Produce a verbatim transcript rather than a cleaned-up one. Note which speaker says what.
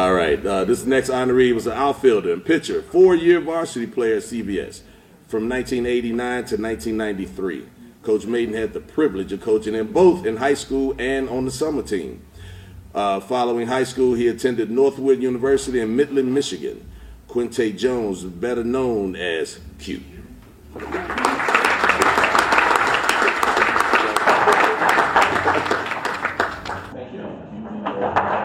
Speaker 1: All right. Uh, this next honoree was an outfielder and pitcher, four-year varsity player at C B S from nineteen eighty-nine to nineteen ninety-three. Coach Maiden had the privilege of coaching him both in high school and on the summer team. Uh, following high school, he attended Northwood University in Midland, Michigan. Quinte Jones, better known as Q.
Speaker 2: Thank you.